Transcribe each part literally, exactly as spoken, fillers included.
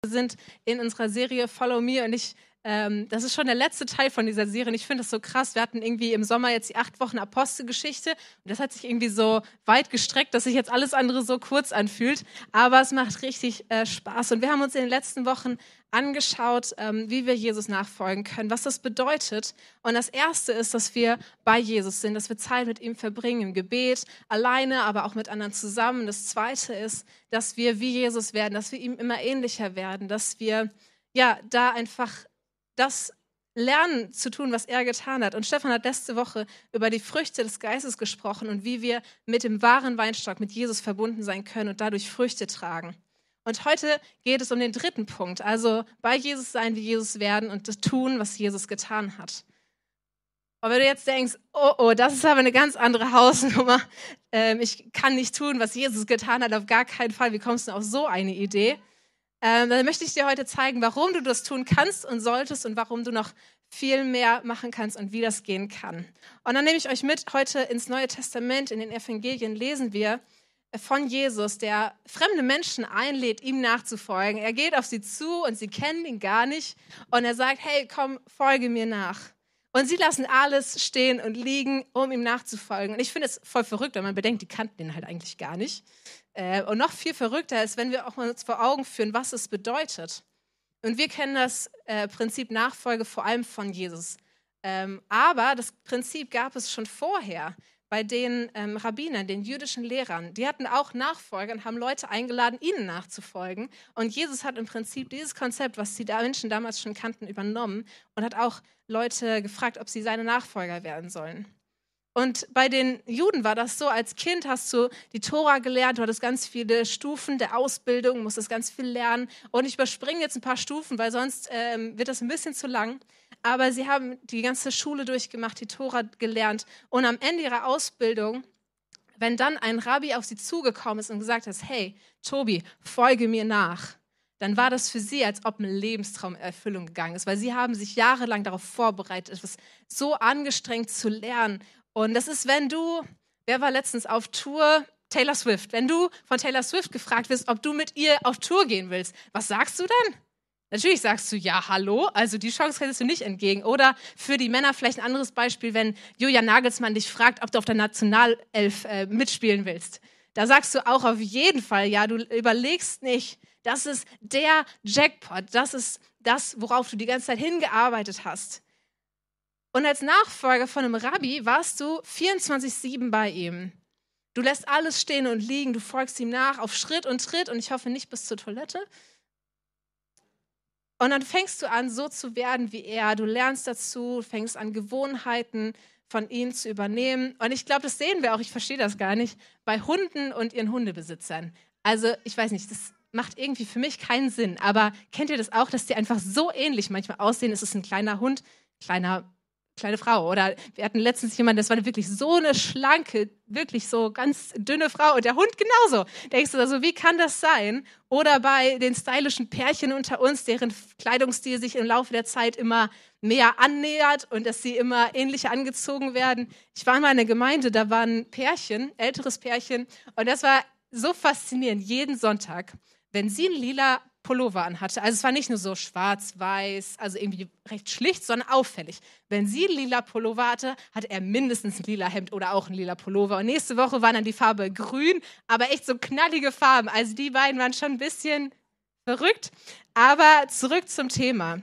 Wir sind in unserer Serie Follow Me und ich, ähm, das ist schon der letzte Teil von dieser Serie und ich finde das so krass. Wir hatten irgendwie im Sommer jetzt die acht Wochen Apostelgeschichte und das hat sich irgendwie so weit gestreckt, dass sich jetzt alles andere so kurz anfühlt, aber es macht richtig äh, Spaß und wir haben uns in den letzten Wochen angeschaut, ähm, wie wir Jesus nachfolgen können, was das bedeutet. Und das Erste ist, dass wir bei Jesus sind, dass wir Zeit mit ihm verbringen, im Gebet, alleine, aber auch mit anderen zusammen. Das Zweite ist, dass wir wie Jesus werden, dass wir ihm immer ähnlicher werden, dass wir ja da einfach das lernen zu tun, was er getan hat. Und Stefan hat letzte Woche über die Früchte des Geistes gesprochen und wie wir mit dem wahren Weinstock, mit Jesus verbunden sein können und dadurch Früchte tragen. Und heute geht es um den dritten Punkt, also bei Jesus sein, wie Jesus werden und das tun, was Jesus getan hat. Und wenn du jetzt denkst, oh, oh, das ist aber eine ganz andere Hausnummer, ähm, ich kann nicht tun, was Jesus getan hat, auf gar keinen Fall, wie kommst du auf so eine Idee? Ähm, dann möchte ich dir heute zeigen, warum du das tun kannst und solltest und warum du noch viel mehr machen kannst und wie das gehen kann. Und dann nehme ich euch mit heute ins Neue Testament, in den Evangelien lesen wir von Jesus, der fremde Menschen einlädt, ihm nachzufolgen. Er geht auf sie zu und sie kennen ihn gar nicht. Und er sagt, hey, komm, folge mir nach. Und sie lassen alles stehen und liegen, um ihm nachzufolgen. Und ich finde es voll verrückt, wenn man bedenkt, die kannten ihn halt eigentlich gar nicht. Und noch viel verrückter ist, wenn wir auch mal uns vor Augen führen, was es bedeutet. Und wir kennen das Prinzip Nachfolge vor allem von Jesus. Aber das Prinzip gab es schon vorher. Bei den ähm, Rabbinern, den jüdischen Lehrern, die hatten auch Nachfolger und haben Leute eingeladen, ihnen nachzufolgen. Und Jesus hat im Prinzip dieses Konzept, was die Menschen damals schon kannten, übernommen und hat auch Leute gefragt, ob sie seine Nachfolger werden sollen. Und bei den Juden war das so, als Kind hast du die Tora gelernt, du hattest ganz viele Stufen der Ausbildung, musstest ganz viel lernen. Und ich überspringe jetzt ein paar Stufen, weil sonst ähm, wird das ein bisschen zu lang. Aber sie haben die ganze Schule durchgemacht, die Tora gelernt. Und am Ende ihrer Ausbildung, wenn dann ein Rabbi auf sie zugekommen ist und gesagt hat, hey, Tobi, folge mir nach, dann war das für sie, als ob ein Lebenstraum in Erfüllung gegangen ist. Weil sie haben sich jahrelang darauf vorbereitet, etwas so angestrengt zu lernen. Und das ist, wenn du, wer war letztens auf Tour? Taylor Swift. Wenn du von Taylor Swift gefragt wirst, ob du mit ihr auf Tour gehen willst, was sagst du dann? Natürlich sagst du, ja, hallo, also die Chance hättest du nicht entgegen. Oder für die Männer vielleicht ein anderes Beispiel, wenn Julian Nagelsmann dich fragt, ob du auf der Nationalelf äh, mitspielen willst. Da sagst du auch auf jeden Fall, ja, du überlegst nicht, das ist der Jackpot, das ist das, worauf du die ganze Zeit hingearbeitet hast. Und als Nachfolger von einem Rabbi warst du vierundzwanzig sieben bei ihm. Du lässt alles stehen und liegen, du folgst ihm nach auf Schritt und Tritt und ich hoffe nicht bis zur Toilette. Und dann fängst du an, so zu werden wie er. Du lernst dazu, fängst an, Gewohnheiten von ihm zu übernehmen. Und ich glaube, das sehen wir auch, ich verstehe das gar nicht, bei Hunden und ihren Hundebesitzern. Also ich weiß nicht, das macht irgendwie für mich keinen Sinn. Aber kennt ihr das auch, dass die einfach so ähnlich manchmal aussehen? Es ist ein kleiner Hund, kleiner kleine Frau. Oder wir hatten letztens jemanden, das war wirklich so eine schlanke, wirklich so ganz dünne Frau und der Hund genauso. Denkst du also, wie kann das sein? Oder bei den stylischen Pärchen unter uns, deren Kleidungsstil sich im Laufe der Zeit immer mehr annähert und dass sie immer ähnlicher angezogen werden. Ich war mal in einer Gemeinde, da war ein Pärchen, älteres Pärchen und das war so faszinierend, jeden Sonntag, wenn sie ein lila Pullover anhatte. Also es war nicht nur so schwarz-weiß, also irgendwie recht schlicht, sondern auffällig. Wenn sie ein lila Pullover hatte, hatte er mindestens ein lila Hemd oder auch ein lila Pullover. Und nächste Woche war dann die Farbe grün, aber echt so knallige Farben. Also die beiden waren schon ein bisschen verrückt. Aber zurück zum Thema.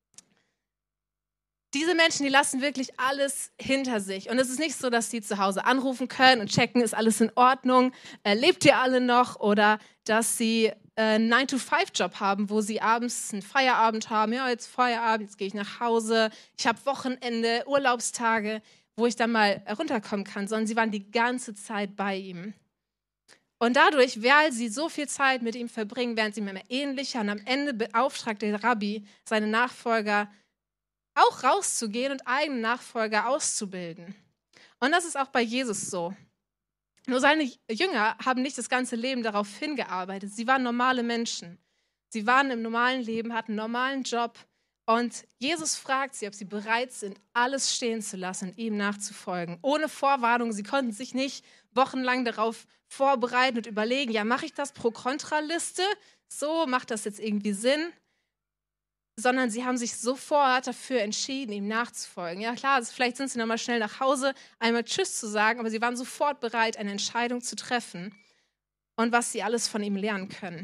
Diese Menschen, die lassen wirklich alles hinter sich. Und es ist nicht so, dass sie zu Hause anrufen können und checken, ist alles in Ordnung, äh, lebt ihr alle noch? Oder dass sie einen nine to five Job haben, wo sie abends einen Feierabend haben. Ja, jetzt Feierabend, jetzt gehe ich nach Hause. Ich habe Wochenende, Urlaubstage, wo ich dann mal runterkommen kann. Sondern sie waren die ganze Zeit bei ihm. Und dadurch, weil sie so viel Zeit mit ihm verbringen, werden sie ihm immer ähnlicher. Und am Ende beauftragt der Rabbi seine Nachfolger, auch rauszugehen und eigene Nachfolger auszubilden. Und das ist auch bei Jesus so. Nur seine Jünger haben nicht das ganze Leben darauf hingearbeitet. Sie waren normale Menschen. Sie waren im normalen Leben, hatten einen normalen Job. Und Jesus fragt sie, ob sie bereit sind, alles stehen zu lassen und ihm nachzufolgen. Ohne Vorwarnung. Sie konnten sich nicht wochenlang darauf vorbereiten und überlegen, ja, mache ich das Pro-Kontra-Liste? so macht das jetzt irgendwie Sinn, sondern sie haben sich sofort dafür entschieden, ihm nachzufolgen. Ja klar, also vielleicht sind sie nochmal schnell nach Hause, einmal Tschüss zu sagen, aber sie waren sofort bereit, eine Entscheidung zu treffen und was sie alles von ihm lernen können.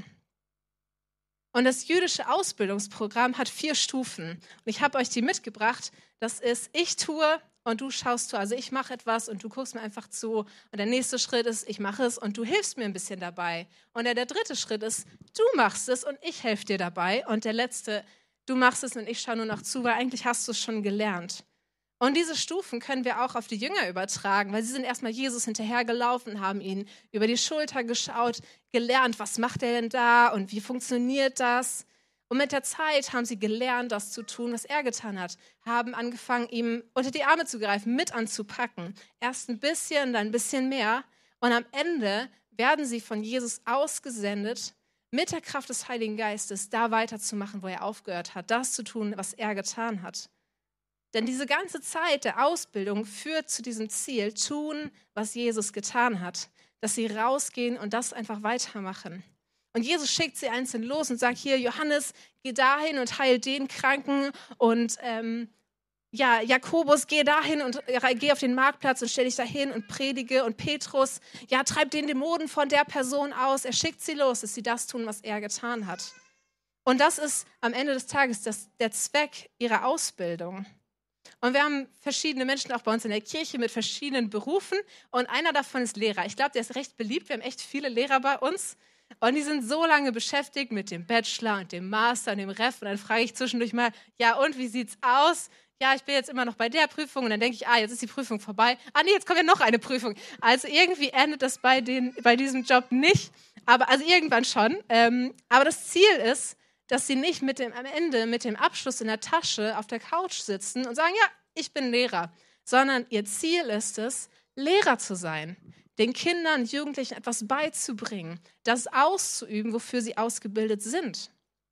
Und das jüdische Ausbildungsprogramm hat vier Stufen. Und ich habe euch die mitgebracht. Das ist, ich tue und du schaust zu. Also ich mache etwas und du guckst mir einfach zu. Und der nächste Schritt ist, ich mache es und du hilfst mir ein bisschen dabei. Und der, der dritte Schritt ist, du machst es und ich helfe dir dabei. Und der letzte, du machst es und ich schaue nur noch zu, weil eigentlich hast du es schon gelernt. Und diese Stufen können wir auch auf die Jünger übertragen, weil sie sind erstmal Jesus hinterhergelaufen, haben ihn über die Schulter geschaut, gelernt, was macht er denn da und wie funktioniert das. Und mit der Zeit haben sie gelernt, das zu tun, was er getan hat, haben angefangen, ihm unter die Arme zu greifen, mit anzupacken. Erst ein bisschen, dann ein bisschen mehr. Und am Ende werden sie von Jesus ausgesendet, mit der Kraft des Heiligen Geistes da weiterzumachen, wo er aufgehört hat, das zu tun, was er getan hat. Denn diese ganze Zeit der Ausbildung führt zu diesem Ziel, tun, was Jesus getan hat. Dass sie rausgehen und das einfach weitermachen. Und Jesus schickt sie einzeln los und sagt, hier, Johannes, geh dahin und heil den Kranken. Und ähm, ja, Jakobus, geh dahin und äh, geh auf den Marktplatz und stell dich dahin und predige. Und Petrus, ja, treib den Dämonen von der Person aus. Er schickt sie los, dass sie das tun, was er getan hat. Und das ist am Ende des Tages das, der Zweck ihrer Ausbildung. Und wir haben verschiedene Menschen auch bei uns in der Kirche mit verschiedenen Berufen und einer davon ist Lehrer. Ich glaube, der ist recht beliebt. Wir haben echt viele Lehrer bei uns und die sind so lange beschäftigt mit dem Bachelor und dem Master und dem Ref und dann frage ich zwischendurch mal, ja und, wie sieht's aus? Ja, ich bin jetzt immer noch bei der Prüfung und dann denke ich, ah, jetzt ist die Prüfung vorbei. Ah nee, jetzt kommt ja noch eine Prüfung. Also irgendwie endet das bei, den, bei diesem Job nicht, aber also irgendwann schon. Ähm, aber das Ziel ist, dass sie nicht mit dem, am Ende mit dem Abschluss in der Tasche auf der Couch sitzen und sagen, ja, ich bin Lehrer, sondern ihr Ziel ist es, Lehrer zu sein, den Kindern und Jugendlichen etwas beizubringen, das auszuüben, wofür sie ausgebildet sind.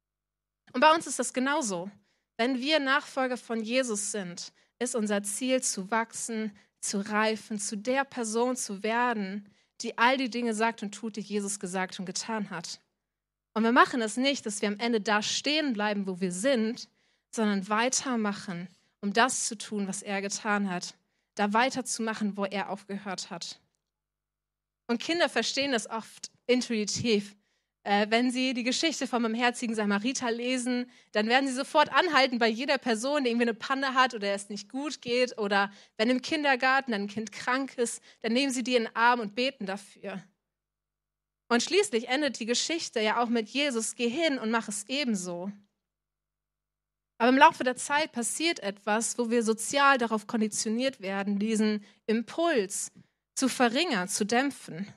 Und bei uns ist das genauso. Wenn wir Nachfolger von Jesus sind, ist unser Ziel zu wachsen, zu reifen, zu der Person zu werden, die all die Dinge sagt und tut, die Jesus gesagt und getan hat. Und wir machen es nicht, dass wir am Ende da stehen bleiben, wo wir sind, sondern weitermachen, um das zu tun, was er getan hat. Da weiterzumachen, wo er aufgehört hat. Und Kinder verstehen das oft intuitiv. Äh, wenn sie die Geschichte vom barmherzigen Samariter lesen, dann werden sie sofort anhalten bei jeder Person, die irgendwie eine Panne hat oder es nicht gut geht. Oder wenn im Kindergarten ein Kind krank ist, dann nehmen sie die in den Arm und beten dafür. Und schließlich endet die Geschichte ja auch mit Jesus, geh hin und mach es ebenso. Aber im Laufe der Zeit passiert etwas, wo wir sozial darauf konditioniert werden, diesen Impuls zu verringern, zu dämpfen.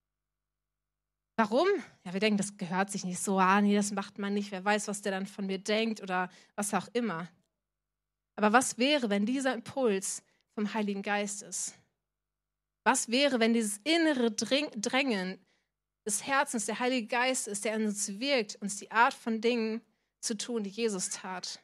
Warum? Ja, wir denken, das gehört sich nicht so, ah nee, das macht man nicht, wer weiß, was der dann von mir denkt oder was auch immer. Aber was wäre, wenn dieser Impuls vom Heiligen Geist ist? Was wäre, wenn dieses innere Drängen des Herzens, der Heilige Geist ist, der in uns wirkt, uns die Art von Dingen zu tun, die Jesus tat.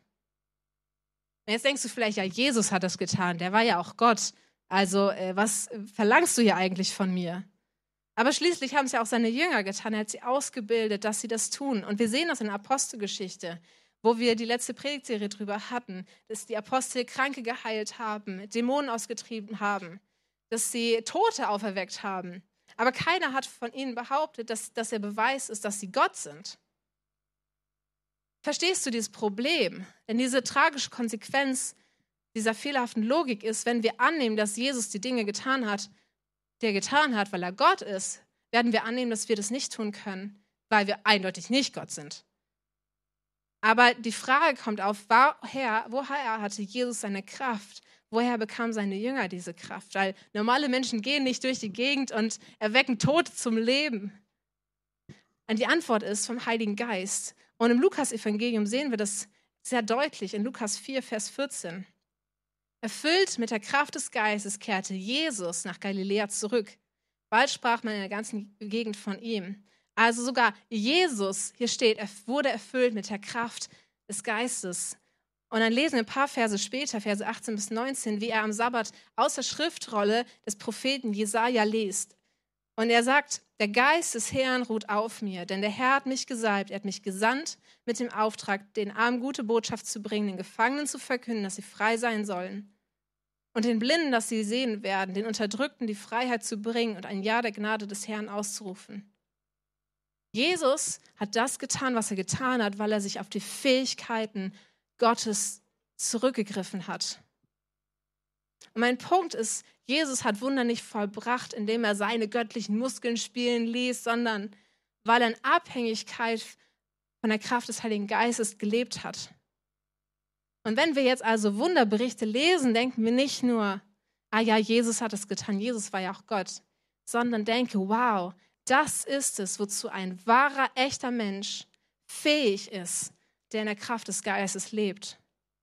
Und jetzt denkst du vielleicht, ja, Jesus hat das getan, der war ja auch Gott. Also, äh, was verlangst du hier eigentlich von mir? Aber schließlich haben es ja auch seine Jünger getan, er hat sie ausgebildet, dass sie das tun. Und wir sehen das in der Apostelgeschichte, wo wir die letzte Predigtserie drüber hatten, dass die Apostel Kranke geheilt haben, Dämonen ausgetrieben haben, dass sie Tote auferweckt haben. Aber keiner hat von ihnen behauptet, dass, dass er Beweis ist, dass sie Gott sind. Verstehst du dieses Problem? Denn diese tragische Konsequenz dieser fehlerhaften Logik ist, wenn wir annehmen, dass Jesus die Dinge getan hat, die er getan hat, weil er Gott ist, werden wir annehmen, dass wir das nicht tun können, weil wir eindeutig nicht Gott sind. Aber die Frage kommt auf, woher, woher hatte Jesus seine Kraft? Woher bekamen seine Jünger diese Kraft? Weil normale Menschen gehen nicht durch die Gegend und erwecken Tote zum Leben. Und die Antwort ist vom Heiligen Geist. Und im Lukas-Evangelium sehen wir das sehr deutlich in Lukas vier, Vers vierzehn. Erfüllt mit der Kraft des Geistes kehrte Jesus nach Galiläa zurück. Bald sprach man in der ganzen Gegend von ihm. Also sogar Jesus, hier steht, er wurde erfüllt mit der Kraft des Geistes. Und dann lesen wir ein paar Verse später, Verse achtzehn bis neunzehn, wie er am Sabbat aus der Schriftrolle des Propheten Jesaja liest. Und er sagt, der Geist des Herrn ruht auf mir, denn der Herr hat mich gesalbt, er hat mich gesandt mit dem Auftrag, den Armen gute Botschaft zu bringen, den Gefangenen zu verkünden, dass sie frei sein sollen. Und den Blinden, dass sie sehen werden, den Unterdrückten die Freiheit zu bringen und ein Ja der Gnade des Herrn auszurufen. Jesus hat das getan, was er getan hat, weil er sich auf die Fähigkeiten Gottes zurückgegriffen hat. Und mein Punkt ist, Jesus hat Wunder nicht vollbracht, indem er seine göttlichen Muskeln spielen ließ, sondern weil er in Abhängigkeit von der Kraft des Heiligen Geistes gelebt hat. Und wenn wir jetzt also Wunderberichte lesen, denken wir nicht nur, ah ja, Jesus hat es getan, Jesus war ja auch Gott, sondern denke, wow, das ist es, wozu ein wahrer, echter Mensch fähig ist, der in der Kraft des Geistes lebt.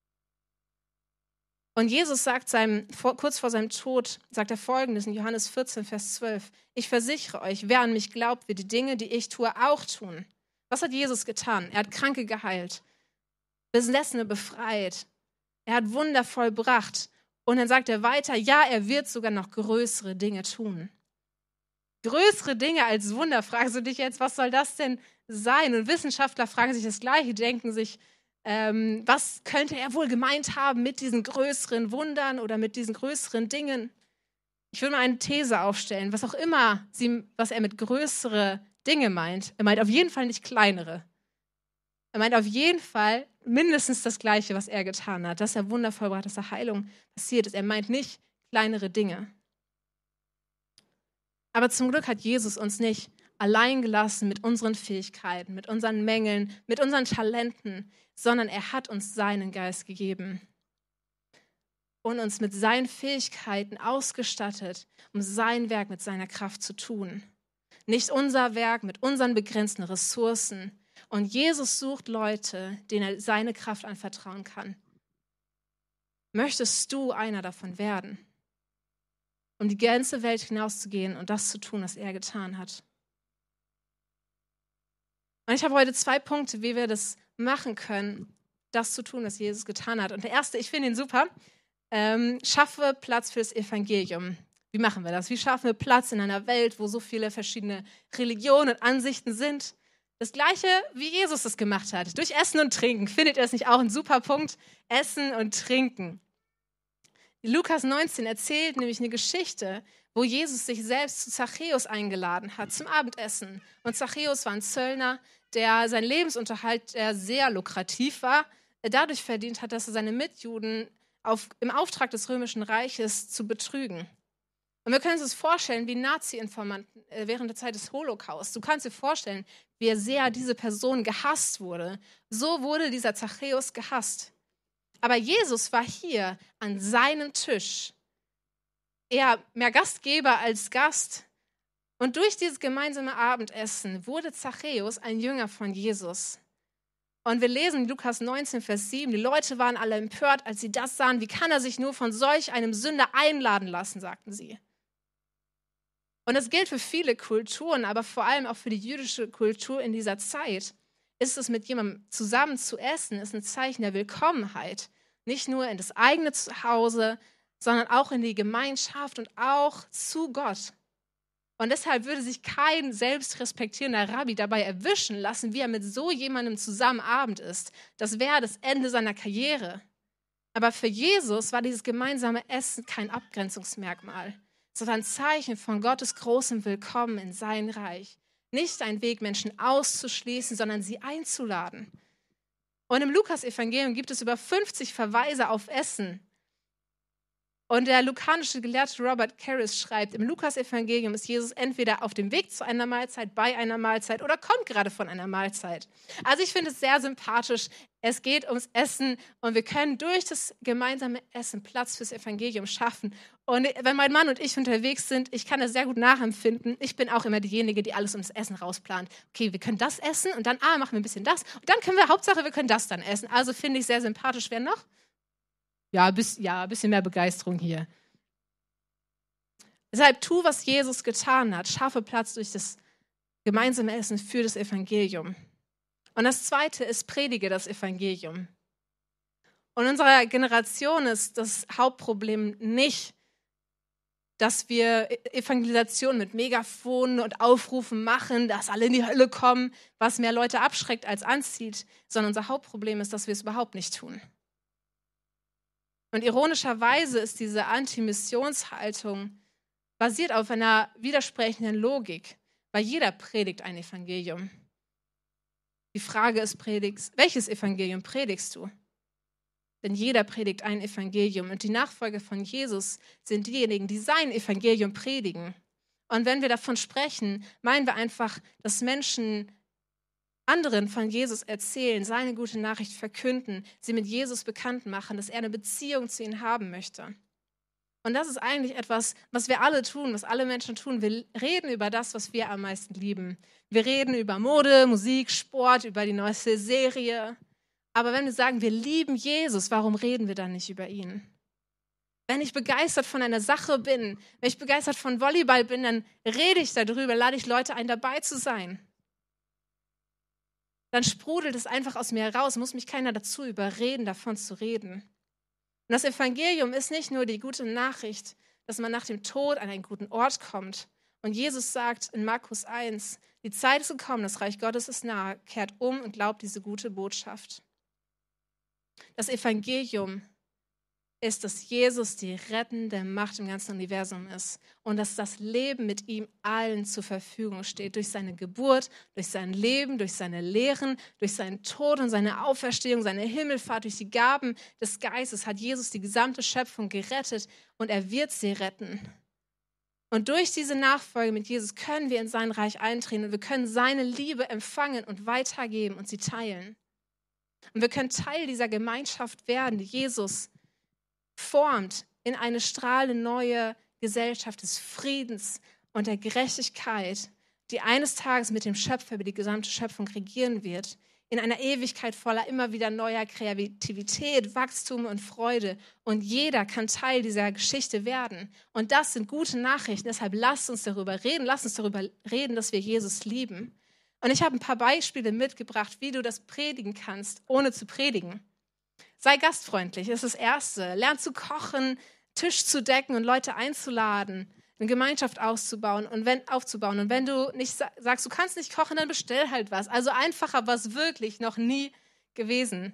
Und Jesus sagt seinem, kurz vor seinem Tod, sagt er Folgendes in Johannes vierzehn, Vers zwölf. Ich versichere euch, wer an mich glaubt, wird die Dinge, die ich tue, auch tun. Was hat Jesus getan? Er hat Kranke geheilt, Besessene befreit. Er hat Wunder vollbracht. Und dann sagt er weiter, ja, er wird sogar noch größere Dinge tun. Größere Dinge als Wunder, fragst du dich jetzt, was soll das denn sein? Und Wissenschaftler fragen sich das Gleiche, denken sich, ähm, was könnte er wohl gemeint haben mit diesen größeren Wundern oder mit diesen größeren Dingen? Ich will mal eine These aufstellen, was auch immer, sie, was er mit größere Dinge meint. Er meint auf jeden Fall nicht kleinere. Er meint auf jeden Fall mindestens das Gleiche, was er getan hat, dass er Wunder vollbracht, dass er Heilung passiert ist. Er meint nicht kleinere Dinge. Aber zum Glück hat Jesus uns nicht allein gelassen mit unseren Fähigkeiten, mit unseren Mängeln, mit unseren Talenten, sondern er hat uns seinen Geist gegeben und uns mit seinen Fähigkeiten ausgestattet, um sein Werk mit seiner Kraft zu tun. Nicht unser Werk mit unseren begrenzten Ressourcen. Und Jesus sucht Leute, denen er seine Kraft anvertrauen kann. Möchtest du einer davon werden? Um die ganze Welt hinauszugehen und das zu tun, was er getan hat. Und ich habe heute zwei Punkte, wie wir das machen können, das zu tun, was Jesus getan hat. Und der erste, ich finde ihn super, ähm, schaffe Platz fürs Evangelium. Wie machen wir das? Wie schaffen wir Platz in einer Welt, wo so viele verschiedene Religionen und Ansichten sind? Das Gleiche, wie Jesus es gemacht hat, durch Essen und Trinken. Findet ihr das nicht auch ein super Punkt? Essen und Trinken. Lukas neunzehn erzählt nämlich eine Geschichte, wo Jesus sich selbst zu Zachäus eingeladen hat zum Abendessen. Und Zachäus war ein Zöllner, der sein Lebensunterhalt, der sehr lukrativ war, dadurch verdient hat, dass er seine Mitjuden auf, im Auftrag des Römischen Reiches zu betrügen. Und wir können uns das vorstellen, wie Nazi-Informanten während der Zeit des Holocaust. Du kannst dir vorstellen, wie sehr diese Person gehasst wurde. So wurde dieser Zachäus gehasst. Aber Jesus war hier an seinem Tisch. Er mehr Gastgeber als Gast. Und durch dieses gemeinsame Abendessen wurde Zachäus ein Jünger von Jesus. Und wir lesen in Lukas neunzehn, Vers sieben, die Leute waren alle empört, als sie das sahen. Wie kann er sich nur von solch einem Sünder einladen lassen, sagten sie. Und das gilt für viele Kulturen, aber vor allem auch für die jüdische Kultur in dieser Zeit. Ist es, mit jemandem zusammen zu essen, ist ein Zeichen der Willkommenheit. Nicht nur in das eigene Zuhause, sondern auch in die Gemeinschaft und auch zu Gott. Und deshalb würde sich kein selbstrespektierender Rabbi dabei erwischen lassen, wie er mit so jemandem zusammen Abend isst. Das wäre das Ende seiner Karriere. Aber für Jesus war dieses gemeinsame Essen kein Abgrenzungsmerkmal, sondern ein Zeichen von Gottes großem Willkommen in sein Reich. Nicht ein Weg, Menschen auszuschließen, sondern sie einzuladen. Und im Lukas-Evangelium gibt es über fünfzig Verweise auf Essen. Und der lukanische Gelehrte Robert Karris schreibt, im Lukas-Evangelium ist Jesus entweder auf dem Weg zu einer Mahlzeit, bei einer Mahlzeit oder kommt gerade von einer Mahlzeit. Also ich finde es sehr sympathisch. Es geht ums Essen und wir können durch das gemeinsame Essen Platz fürs Evangelium schaffen. Und wenn mein Mann und ich unterwegs sind, ich kann das sehr gut nachempfinden. Ich bin auch immer diejenige, die alles ums Essen rausplant. Okay, wir können das essen und dann ah, machen wir ein bisschen das. Und dann können wir, Hauptsache, wir können das dann essen. Also finde ich sehr sympathisch. Wer noch? Ja, bis, ja, ein bisschen mehr Begeisterung hier. Deshalb tu, was Jesus getan hat. Schaffe Platz durch das gemeinsame Essen für das Evangelium. Und das Zweite ist, predige das Evangelium. Und in unserer Generation ist das Hauptproblem nicht, dass wir Evangelisation mit Megafonen und Aufrufen machen, dass alle in die Hölle kommen, was mehr Leute abschreckt als anzieht, sondern unser Hauptproblem ist, dass wir es überhaupt nicht tun. Und ironischerweise ist diese Anti-Missionshaltung basiert auf einer widersprechenden Logik, weil jeder predigt ein Evangelium. Die Frage ist, predigst, welches Evangelium predigst du? Denn jeder predigt ein Evangelium und die Nachfolger von Jesus sind diejenigen, die sein Evangelium predigen. Und wenn wir davon sprechen, meinen wir einfach, dass Menschen anderen von Jesus erzählen, seine gute Nachricht verkünden, sie mit Jesus bekannt machen, dass er eine Beziehung zu ihnen haben möchte. Und das ist eigentlich etwas, was wir alle tun, was alle Menschen tun. Wir reden über das, was wir am meisten lieben. Wir reden über Mode, Musik, Sport, über die neueste Serie. Aber wenn wir sagen, wir lieben Jesus, warum reden wir dann nicht über ihn? Wenn ich begeistert von einer Sache bin, wenn ich begeistert von Volleyball bin, dann rede ich darüber, lade ich Leute ein, dabei zu sein. Dann sprudelt es einfach aus mir heraus, muss mich keiner dazu überreden, davon zu reden. Und das Evangelium ist nicht nur die gute Nachricht, dass man nach dem Tod an einen guten Ort kommt. Und Jesus sagt in Markus eins, die Zeit ist gekommen, das Reich Gottes ist nahe, kehrt um und glaubt diese gute Botschaft. Das Evangelium ist, dass Jesus die rettende Macht im ganzen Universum ist und dass das Leben mit ihm allen zur Verfügung steht. Durch seine Geburt, durch sein Leben, durch seine Lehren, durch seinen Tod und seine Auferstehung, seine Himmelfahrt, durch die Gaben des Geistes hat Jesus die gesamte Schöpfung gerettet und er wird sie retten. Und durch diese Nachfolge mit Jesus können wir in sein Reich eintreten und wir können seine Liebe empfangen und weitergeben und sie teilen. Und wir können Teil dieser Gemeinschaft werden, die Jesus formt in eine strahlende neue Gesellschaft des Friedens und der Gerechtigkeit, die eines Tages mit dem Schöpfer über die gesamte Schöpfung regieren wird, in einer Ewigkeit voller immer wieder neuer Kreativität, Wachstum und Freude. Und jeder kann Teil dieser Geschichte werden. Und das sind gute Nachrichten. Deshalb lasst uns darüber reden. Lasst uns darüber reden, dass wir Jesus lieben. Und ich habe ein paar Beispiele mitgebracht, wie du das predigen kannst, ohne zu predigen. Sei gastfreundlich, das ist das Erste. Lern zu kochen, Tisch zu decken und Leute einzuladen, eine Gemeinschaft auszubauen und wenn, aufzubauen. Und wenn du nicht sagst, du kannst nicht kochen, dann bestell halt was. Also einfacher war es wirklich noch nie gewesen.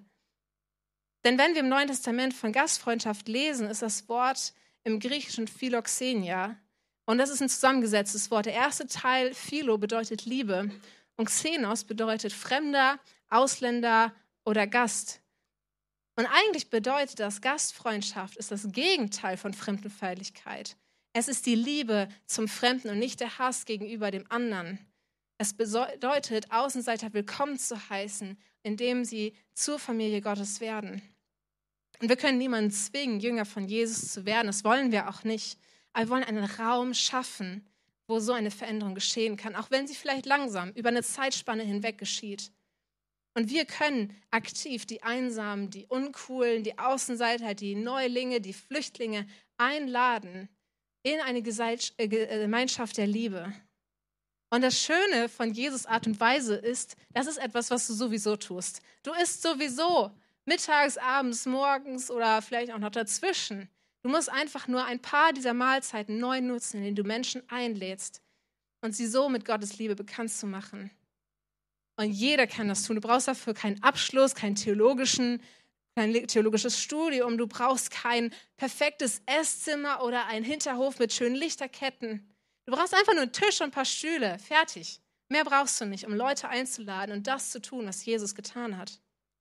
Denn wenn wir im Neuen Testament von Gastfreundschaft lesen, ist das Wort im Griechischen Philoxenia. Und das ist ein zusammengesetztes Wort. Der erste Teil, Philo, bedeutet Liebe. Und Xenos bedeutet Fremder, Ausländer oder Gast. Und eigentlich bedeutet das, Gastfreundschaft ist das Gegenteil von Fremdenfeindlichkeit. Es ist die Liebe zum Fremden und nicht der Hass gegenüber dem anderen. Es bedeutet, Außenseiter willkommen zu heißen, indem sie zur Familie Gottes werden. Und wir können niemanden zwingen, Jünger von Jesus zu werden. Das wollen wir auch nicht. Aber wir wollen einen Raum schaffen, wo so eine Veränderung geschehen kann, auch wenn sie vielleicht langsam über eine Zeitspanne hinweg geschieht. Und wir können aktiv die Einsamen, die Uncoolen, die Außenseiter, die Neulinge, die Flüchtlinge einladen in eine Gemeinschaft der Liebe. Und das Schöne von Jesus' Art und Weise ist, das ist etwas, was du sowieso tust. Du isst sowieso mittags, abends, morgens oder vielleicht auch noch dazwischen. Du musst einfach nur ein paar dieser Mahlzeiten neu nutzen, in denen du Menschen einlädst und sie so mit Gottes Liebe bekannt zu machen. Und jeder kann das tun. Du brauchst dafür keinen Abschluss, kein, theologischen, kein theologisches Studium. Du brauchst kein perfektes Esszimmer oder einen Hinterhof mit schönen Lichterketten. Du brauchst einfach nur einen Tisch und ein paar Stühle. Fertig. Mehr brauchst du nicht, um Leute einzuladen und das zu tun, was Jesus getan hat.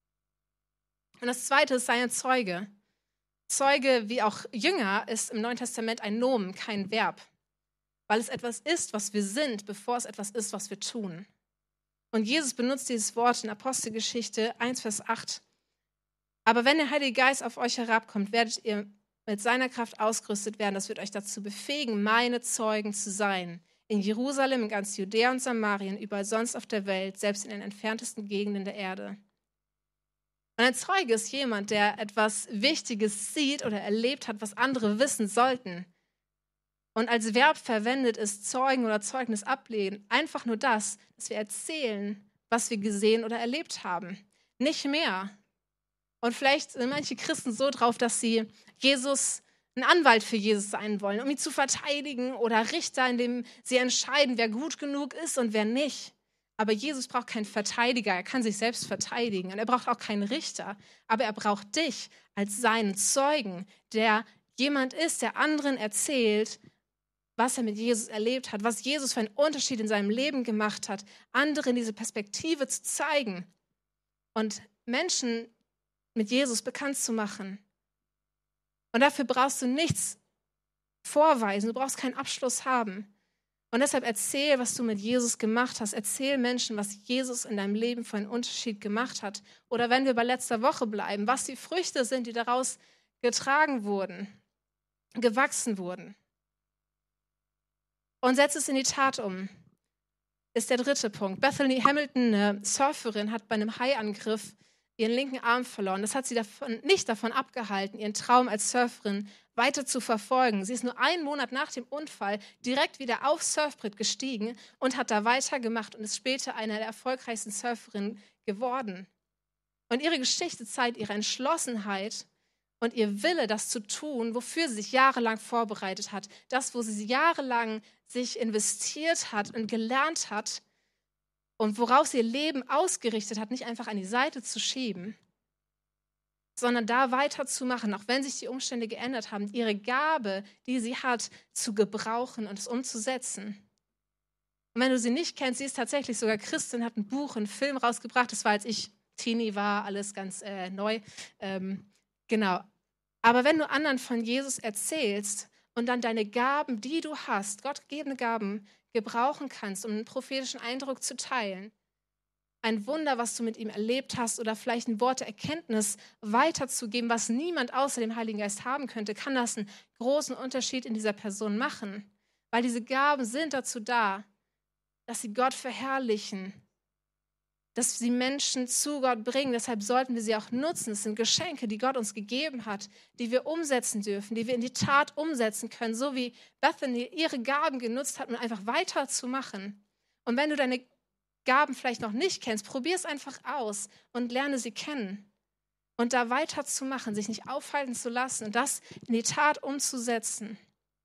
Und das Zweite ist, sei ein Zeuge. Zeuge, wie auch Jünger, ist im Neuen Testament ein Nomen, kein Verb. Weil es etwas ist, was wir sind, bevor es etwas ist, was wir tun. Und Jesus benutzt dieses Wort in Apostelgeschichte eins, Vers acht. Aber wenn der Heilige Geist auf euch herabkommt, werdet ihr mit seiner Kraft ausgerüstet werden. Das wird euch dazu befähigen, meine Zeugen zu sein. In Jerusalem, in ganz Judäa und Samarien, überall sonst auf der Welt, selbst in den entferntesten Gegenden der Erde. Und ein Zeuge ist jemand, der etwas Wichtiges sieht oder erlebt hat, was andere wissen sollten. Und als Verb verwendet ist Zeugen oder Zeugnis ablehnen. Einfach nur das, dass wir erzählen, was wir gesehen oder erlebt haben. Nicht mehr. Und vielleicht sind manche Christen so drauf, dass sie Jesus ein Anwalt für Jesus sein wollen, um ihn zu verteidigen, oder Richter, in dem sie entscheiden, wer gut genug ist und wer nicht. Aber Jesus braucht keinen Verteidiger, er kann sich selbst verteidigen und er braucht auch keinen Richter, aber er braucht dich als seinen Zeugen, der jemand ist, der anderen erzählt, was er mit Jesus erlebt hat, was Jesus für einen Unterschied in seinem Leben gemacht hat, anderen diese Perspektive zu zeigen und Menschen mit Jesus bekannt zu machen. Und dafür brauchst du nichts vorweisen, du brauchst keinen Abschluss haben. Und deshalb erzähl, was du mit Jesus gemacht hast. Erzähl Menschen, was Jesus in deinem Leben für einen Unterschied gemacht hat. Oder wenn wir bei letzter Woche bleiben, was die Früchte sind, die daraus getragen wurden, gewachsen wurden. Und setz es in die Tat um. Ist der dritte Punkt. Bethany Hamilton, eine Surferin, hat bei einem Haiangriff ihren linken Arm verloren. Das hat sie davon, nicht davon abgehalten, ihren Traum als Surferin weiter zu verfolgen. Sie ist nur einen Monat nach dem Unfall direkt wieder aufs Surfbrett gestiegen und hat da weitergemacht und ist später eine der erfolgreichsten Surferinnen geworden. Und ihre Geschichte zeigt ihre Entschlossenheit und ihr Wille, das zu tun, wofür sie sich jahrelang vorbereitet hat. Das, wo sie jahrelang sich investiert hat und gelernt hat und worauf sie ihr Leben ausgerichtet hat, nicht einfach an die Seite zu schieben, sondern da weiterzumachen, auch wenn sich die Umstände geändert haben, ihre Gabe, die sie hat, zu gebrauchen und es umzusetzen. Und wenn du sie nicht kennst, sie ist tatsächlich sogar Christin, hat ein Buch, einen Film rausgebracht. Das war, als ich Teenie war, alles ganz äh, neu. Ähm, genau. Aber wenn du anderen von Jesus erzählst und dann deine Gaben, die du hast, gottgegebene Gaben, gebrauchen kannst, um einen prophetischen Eindruck zu teilen, ein Wunder, was du mit ihm erlebt hast oder vielleicht ein Wort der Erkenntnis weiterzugeben, was niemand außer dem Heiligen Geist haben könnte, kann das einen großen Unterschied in dieser Person machen. Weil diese Gaben sind dazu da, dass sie Gott verherrlichen, dass sie Menschen zu Gott bringen. Deshalb sollten wir sie auch nutzen. Es sind Geschenke, die Gott uns gegeben hat, die wir umsetzen dürfen, die wir in die Tat umsetzen können, so wie Bethany ihre Gaben genutzt hat, um einfach weiterzumachen. Und wenn du deine Gaben vielleicht noch nicht kennst, probier es einfach aus und lerne sie kennen. Und da weiterzumachen, sich nicht aufhalten zu lassen und das in die Tat umzusetzen.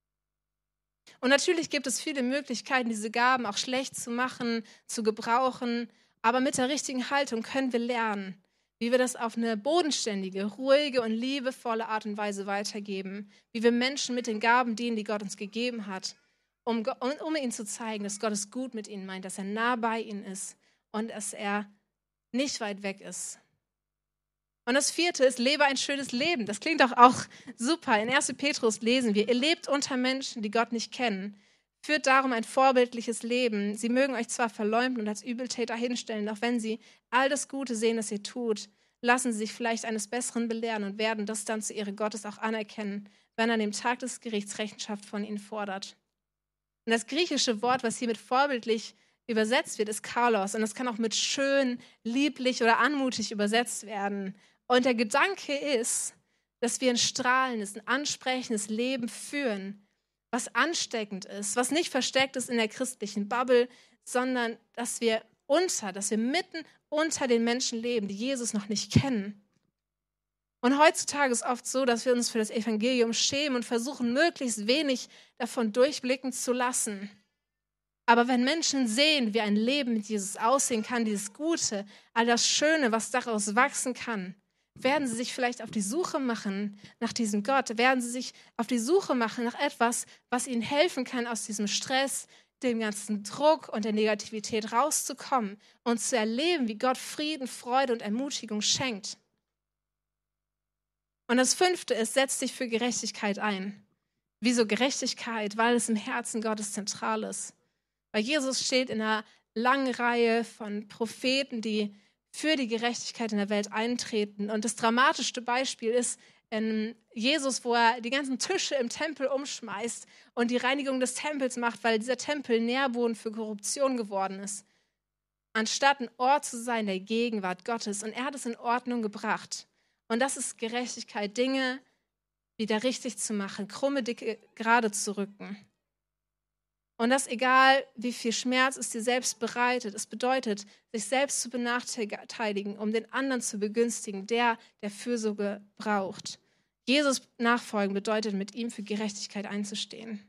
Und natürlich gibt es viele Möglichkeiten, diese Gaben auch schlecht zu machen, zu gebrauchen, aber mit der richtigen Haltung können wir lernen, wie wir das auf eine bodenständige, ruhige und liebevolle Art und Weise weitergeben, wie wir Menschen mit den Gaben dienen, die Gott uns gegeben hat, Um, um, um ihnen zu zeigen, dass Gott es gut mit ihnen meint, dass er nah bei ihnen ist und dass er nicht weit weg ist. Und das vierte ist, lebe ein schönes Leben. Das klingt doch auch super. In ersten Petrus lesen wir, ihr lebt unter Menschen, die Gott nicht kennen. Führt darum ein vorbildliches Leben. Sie mögen euch zwar verleumden und als Übeltäter hinstellen, doch wenn sie all das Gute sehen, das ihr tut, lassen sie sich vielleicht eines Besseren belehren und werden das dann zur Ehre Gottes auch anerkennen, wenn er an dem Tag des Gerichts Rechenschaft von ihnen fordert. Und das griechische Wort, was hier mit vorbildlich übersetzt wird, ist Kalos. Und das kann auch mit schön, lieblich oder anmutig übersetzt werden. Und der Gedanke ist, dass wir ein strahlendes, ein ansprechendes Leben führen, was ansteckend ist, was nicht versteckt ist in der christlichen Bubble, sondern dass wir unter, dass wir mitten unter den Menschen leben, die Jesus noch nicht kennen. Und heutzutage ist oft so, dass wir uns für das Evangelium schämen und versuchen, möglichst wenig davon durchblicken zu lassen. Aber wenn Menschen sehen, wie ein Leben mit Jesus aussehen kann, dieses Gute, all das Schöne, was daraus wachsen kann, werden sie sich vielleicht auf die Suche machen nach diesem Gott, werden sie sich auf die Suche machen nach etwas, was ihnen helfen kann, aus diesem Stress, dem ganzen Druck und der Negativität rauszukommen und zu erleben, wie Gott Frieden, Freude und Ermutigung schenkt. Und das fünfte ist, setz dich für Gerechtigkeit ein. Wieso Gerechtigkeit? Weil es im Herzen Gottes zentral ist. Weil Jesus steht in einer langen Reihe von Propheten, die für die Gerechtigkeit in der Welt eintreten. Und das dramatischste Beispiel ist in Jesus, wo er die ganzen Tische im Tempel umschmeißt und die Reinigung des Tempels macht, weil dieser Tempel Nährboden für Korruption geworden ist. Anstatt ein Ort zu sein der Gegenwart Gottes. Und er hat es in Ordnung gebracht. Und das ist Gerechtigkeit, Dinge wieder richtig zu machen, krumme Dicke gerade zu rücken. Und das egal, wie viel Schmerz es dir selbst bereitet. Es bedeutet, sich selbst zu benachteiligen, um den anderen zu begünstigen, der, der Fürsorge braucht. Jesus nachfolgen bedeutet, mit ihm für Gerechtigkeit einzustehen.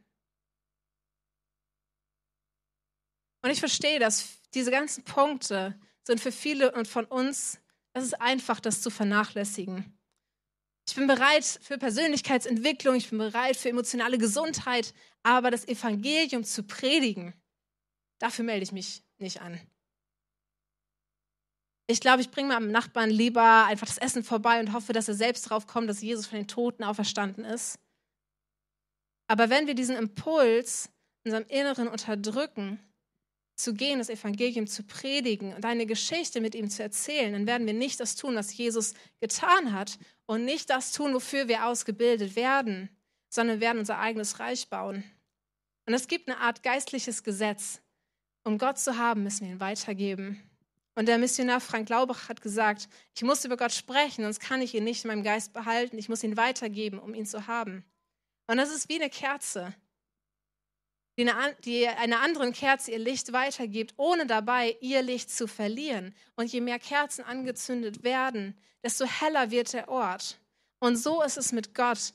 Und ich verstehe, dass diese ganzen Punkte sind für viele und von uns, es ist einfach, das zu vernachlässigen. Ich bin bereit für Persönlichkeitsentwicklung, ich bin bereit für emotionale Gesundheit, aber das Evangelium zu predigen, dafür melde ich mich nicht an. Ich glaube, ich bringe meinem Nachbarn lieber einfach das Essen vorbei und hoffe, dass er selbst drauf kommt, dass Jesus von den Toten auferstanden ist. Aber wenn wir diesen Impuls in unserem Inneren unterdrücken, zu gehen, das Evangelium zu predigen und eine Geschichte mit ihm zu erzählen, dann werden wir nicht das tun, was Jesus getan hat und nicht das tun, wofür wir ausgebildet werden, sondern werden unser eigenes Reich bauen. Und es gibt eine Art geistliches Gesetz. Um Gott zu haben, müssen wir ihn weitergeben. Und der Missionar Frank Laubach hat gesagt, ich muss über Gott sprechen, sonst kann ich ihn nicht in meinem Geist behalten. Ich muss ihn weitergeben, um ihn zu haben. Und das ist wie eine Kerze, die, eine, die einer anderen Kerze ihr Licht weitergibt, ohne dabei ihr Licht zu verlieren. Und je mehr Kerzen angezündet werden, desto heller wird der Ort. Und so ist es mit Gott.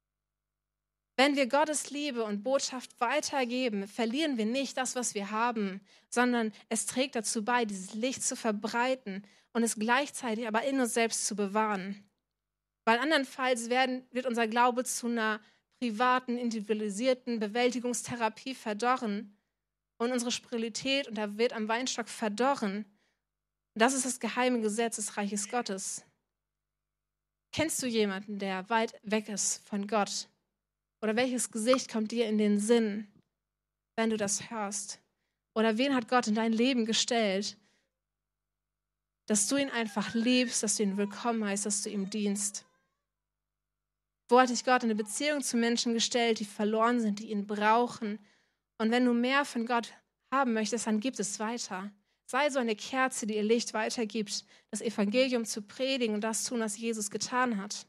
Wenn wir Gottes Liebe und Botschaft weitergeben, verlieren wir nicht das, was wir haben, sondern es trägt dazu bei, dieses Licht zu verbreiten und es gleichzeitig aber in uns selbst zu bewahren. Weil andernfalls werden, wird unser Glaube zu einer privaten, individualisierten Bewältigungstherapie verdorren und unsere Spiritualität, und da wird am Weinstock verdorren. Und das ist das geheime Gesetz des Reiches Gottes. Kennst du jemanden, der weit weg ist von Gott? Oder welches Gesicht kommt dir in den Sinn, wenn du das hörst? Oder wen hat Gott in dein Leben gestellt, dass du ihn einfach liebst, dass du ihn willkommen heißt, dass du ihm dienst? Wo hat dich Gott in eine Beziehung zu Menschen gestellt, die verloren sind, die ihn brauchen? Und wenn du mehr von Gott haben möchtest, dann gib es weiter. Sei so eine Kerze, die ihr Licht weitergibt, das Evangelium zu predigen und das tun, was Jesus getan hat.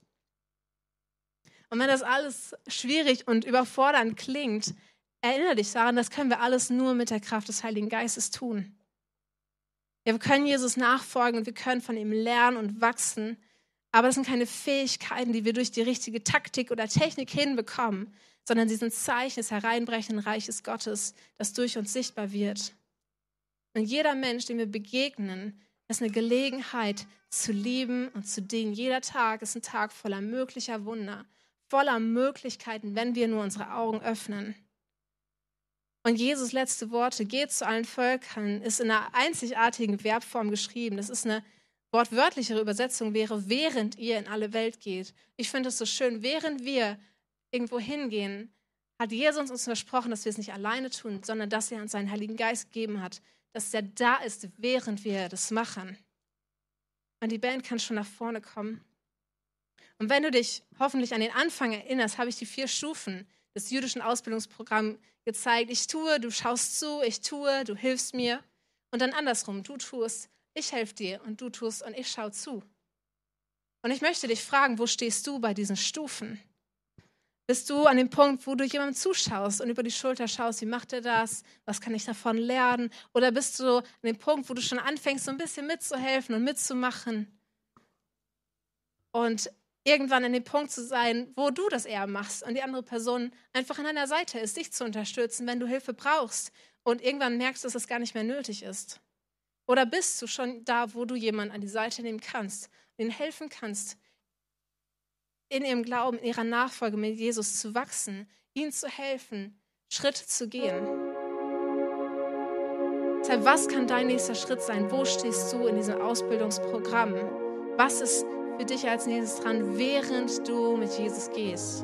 Und wenn das alles schwierig und überfordernd klingt, erinnere dich daran, das können wir alles nur mit der Kraft des Heiligen Geistes tun. Ja, wir können Jesus nachfolgen und wir können von ihm lernen und wachsen, aber das sind keine Fähigkeiten, die wir durch die richtige Taktik oder Technik hinbekommen, sondern sie sind Zeichen des hereinbrechenden Reiches Gottes, das durch uns sichtbar wird. Und jeder Mensch, dem wir begegnen, ist eine Gelegenheit zu lieben und zu dienen. Jeder Tag ist ein Tag voller möglicher Wunder, voller Möglichkeiten, wenn wir nur unsere Augen öffnen. Und Jesus' letzte Worte, geht zu allen Völkern, ist in einer einzigartigen Verbform geschrieben. Das ist eine wortwörtlichere Übersetzung, wäre, während ihr in alle Welt geht. Ich finde es so schön, während wir irgendwo hingehen, hat Jesus uns versprochen, dass wir es nicht alleine tun, sondern dass er uns seinen Heiligen Geist gegeben hat, dass er da ist, während wir das machen. Und die Band kann schon nach vorne kommen. Und wenn du dich hoffentlich an den Anfang erinnerst, habe ich die vier Stufen des jüdischen Ausbildungsprogramms gezeigt. Ich tue, du schaust zu, ich tue, du hilfst mir. Und dann andersrum, du tust, ich helfe dir und du tust und ich schaue zu. Und ich möchte dich fragen, wo stehst du bei diesen Stufen? Bist du an dem Punkt, wo du jemandem zuschaust und über die Schulter schaust, wie macht er das? Was kann ich davon lernen? Oder bist du an dem Punkt, wo du schon anfängst, so ein bisschen mitzuhelfen und mitzumachen? Und irgendwann an dem Punkt zu sein, wo du das eher machst und die andere Person einfach an deiner Seite ist, dich zu unterstützen, wenn du Hilfe brauchst und irgendwann merkst, dass es gar nicht mehr nötig ist. Oder bist du schon da, wo du jemanden an die Seite nehmen kannst, ihnen helfen kannst, in ihrem Glauben, in ihrer Nachfolge mit Jesus zu wachsen, ihnen zu helfen, Schritte zu gehen. Deshalb, was kann dein nächster Schritt sein? Wo stehst du in diesem Ausbildungsprogramm? Was ist für dich als nächstes dran, während du mit Jesus gehst?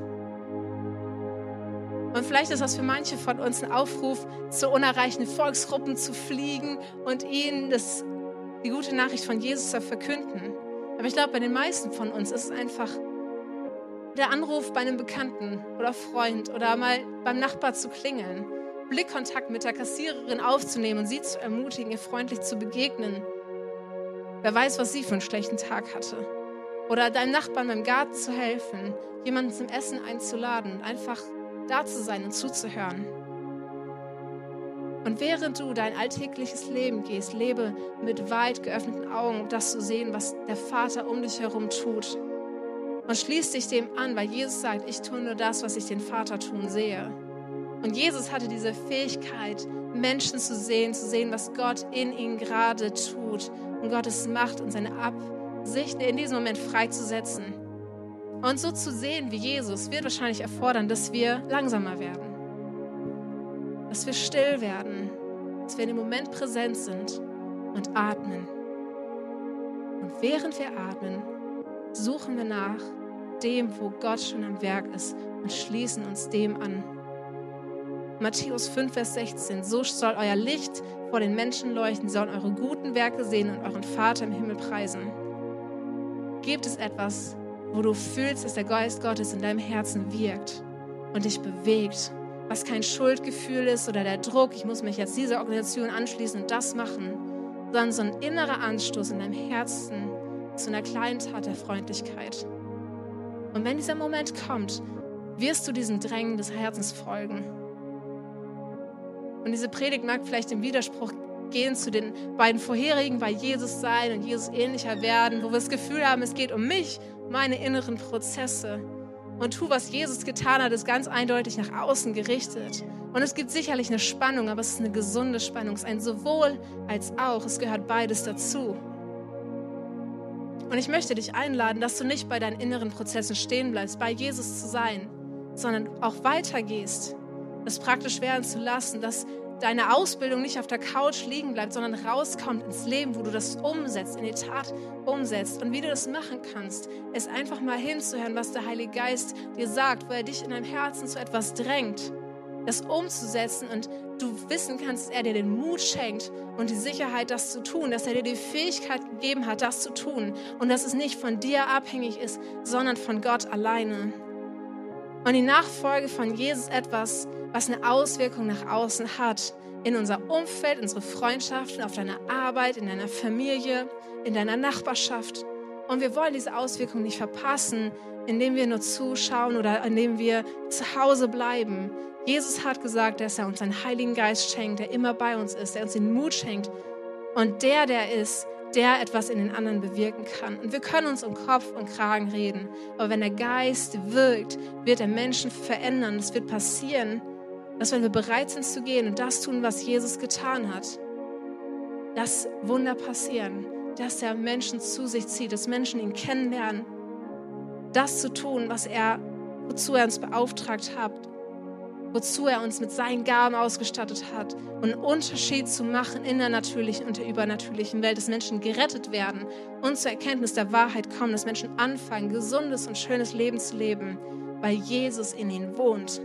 Und vielleicht ist das für manche von uns ein Aufruf, zu unerreichten Volksgruppen zu fliegen und ihnen das, die gute Nachricht von Jesus zu verkünden. Aber ich glaube, bei den meisten von uns ist es einfach der Anruf bei einem Bekannten oder Freund oder mal beim Nachbar zu klingeln, Blickkontakt mit der Kassiererin aufzunehmen und sie zu ermutigen, ihr freundlich zu begegnen. Wer weiß, was sie für einen schlechten Tag hatte. Oder deinem Nachbarn beim Garten zu helfen, jemanden zum Essen einzuladen und einfach da zu sein und zuzuhören. Und während du dein alltägliches Leben gehst, lebe mit weit geöffneten Augen, um das zu sehen, was der Vater um dich herum tut. Und schließ dich dem an, weil Jesus sagt, ich tue nur das, was ich den Vater tun sehe. Und Jesus hatte diese Fähigkeit, Menschen zu sehen, zu sehen, was Gott in ihnen gerade tut und Gottes Macht und seine Absichten in diesem Moment freizusetzen. Und so zu sehen wie Jesus wird wahrscheinlich erfordern, dass wir langsamer werden, dass wir still werden, dass wir in dem Moment präsent sind und atmen. Und während wir atmen, suchen wir nach dem, wo Gott schon am Werk ist und schließen uns dem an. Matthäus fünf, Vers sechzehn. So soll euer Licht vor den Menschen leuchten, sie sollen eure guten Werke sehen und euren Vater im Himmel preisen. Gibt es etwas, wo du fühlst, dass der Geist Gottes in deinem Herzen wirkt und dich bewegt, was kein Schuldgefühl ist oder der Druck, ich muss mich jetzt dieser Organisation anschließen und das machen, sondern so ein innerer Anstoß in deinem Herzen zu einer kleinen Tat der Freundlichkeit. Und wenn dieser Moment kommt, wirst du diesem Drängen des Herzens folgen. Und diese Predigt mag vielleicht im Widerspruch gehen zu den beiden vorherigen, bei Jesus sein und Jesus ähnlicher werden, wo wir das Gefühl haben, es geht um mich, meine inneren Prozesse. Und tu, was Jesus getan hat, ist ganz eindeutig nach außen gerichtet. Und es gibt sicherlich eine Spannung, aber es ist eine gesunde Spannung. Es ist ein sowohl als auch. Es gehört beides dazu. Und ich möchte dich einladen, dass du nicht bei deinen inneren Prozessen stehen bleibst, bei Jesus zu sein, sondern auch weitergehst, es praktisch werden zu lassen, dass deine Ausbildung nicht auf der Couch liegen bleibt, sondern rauskommt ins Leben, wo du das umsetzt, in die Tat umsetzt. Und wie du das machen kannst, ist einfach mal hinzuhören, was der Heilige Geist dir sagt, wo er dich in deinem Herzen zu etwas drängt, das umzusetzen und du wissen kannst, dass er dir den Mut schenkt und die Sicherheit, das zu tun, dass er dir die Fähigkeit gegeben hat, das zu tun und dass es nicht von dir abhängig ist, sondern von Gott alleine. Und die Nachfolge von Jesus etwas, was eine Auswirkung nach außen hat, in unser Umfeld, unsere Freundschaften, auf deiner Arbeit, in deiner Familie, in deiner Nachbarschaft. Und wir wollen diese Auswirkung nicht verpassen, indem wir nur zuschauen oder indem wir zu Hause bleiben. Jesus hat gesagt, dass er uns einen Heiligen Geist schenkt, der immer bei uns ist, der uns den Mut schenkt. Und der, der ist, der etwas in den anderen bewirken kann. Und wir können uns um Kopf und Kragen reden. Aber wenn der Geist wirkt, wird er Menschen verändern. Es wird passieren, dass wenn wir bereit sind zu gehen und das tun, was Jesus getan hat, dass Wunder passieren, dass er Menschen zu sich zieht, dass Menschen ihn kennenlernen, das zu tun, was er, wozu er uns beauftragt hat, wozu er uns mit seinen Gaben ausgestattet hat und einen Unterschied zu machen in der natürlichen und der übernatürlichen Welt, dass Menschen gerettet werden und zur Erkenntnis der Wahrheit kommen, dass Menschen anfangen, gesundes und schönes Leben zu leben, weil Jesus in ihnen wohnt.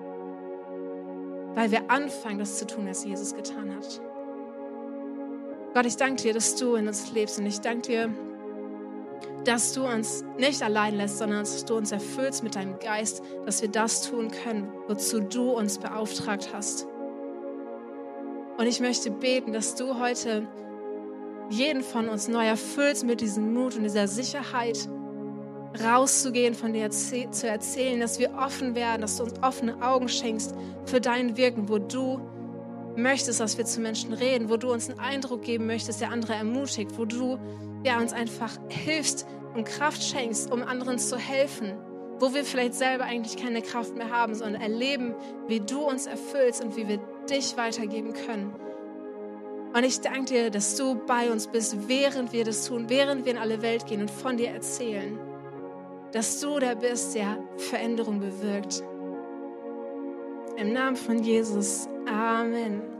Weil wir anfangen, das zu tun, was Jesus getan hat. Gott, ich danke dir, dass du in uns lebst und ich danke dir, dass du uns nicht allein lässt, sondern dass du uns erfüllst mit deinem Geist, dass wir das tun können, wozu du uns beauftragt hast. Und ich möchte beten, dass du heute jeden von uns neu erfüllst mit diesem Mut und dieser Sicherheit, rauszugehen, von dir zu erzählen, dass wir offen werden, dass du uns offene Augen schenkst für dein Wirken, wo du möchtest, dass wir zu Menschen reden, wo du uns einen Eindruck geben möchtest, der andere ermutigt, wo du ja, uns einfach hilfst und Kraft schenkst, um anderen zu helfen, wo wir vielleicht selber eigentlich keine Kraft mehr haben, sondern erleben, wie du uns erfüllst und wie wir dich weitergeben können. Und ich danke dir, dass du bei uns bist, während wir das tun, während wir in alle Welt gehen und von dir erzählen, dass du der bist, der Veränderung bewirkt. Im Namen von Jesus. Amen.